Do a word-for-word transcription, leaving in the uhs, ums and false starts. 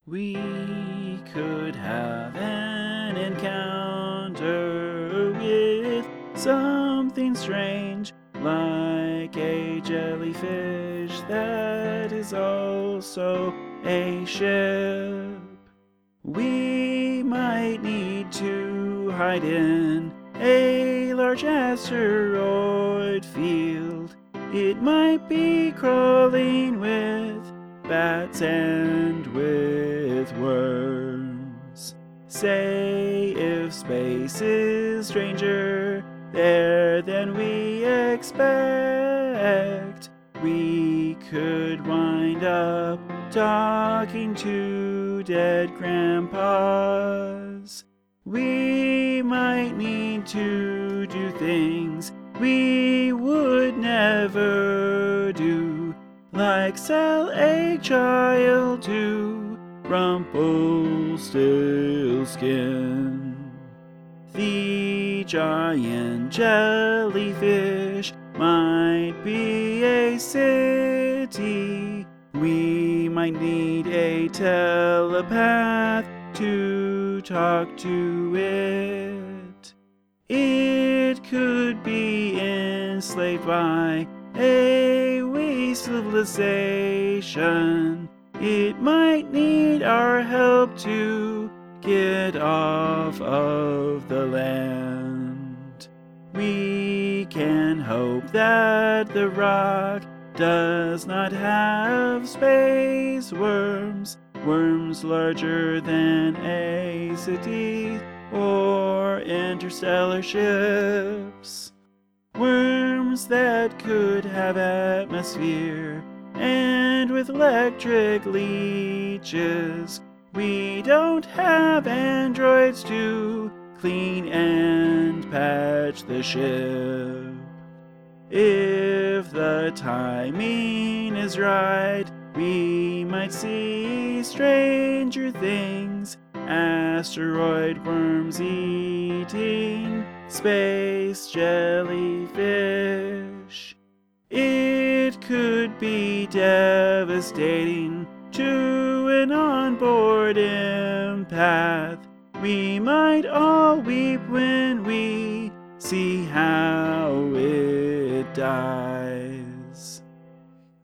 We could have an encounter with something strange, like a jellyfish that is also a ship. We might need to hide in a large asteroid field. It might be crawling with bats and with worms. Say if space is stranger there than we expect, we could wind up talking to dead grandpas. We might need to do things we would never do, like sell a child to Rumpelstiltskin. The giant jellyfish might be a city. We might need a telepath to talk to it. It could be enslaved by a wee civilization. It might need our help to get off of the land. We can hope that the rock does not have space worms, worms larger than a city or interstellar ships. Worms that could have atmosphere and with electric leeches. We don't have androids to clean and patch the ship. If the timing is right, we might see stranger things. Asteroid worms eating space jellyfish. It could be devastating to an onboard empath. We might all weep when we see how it dies.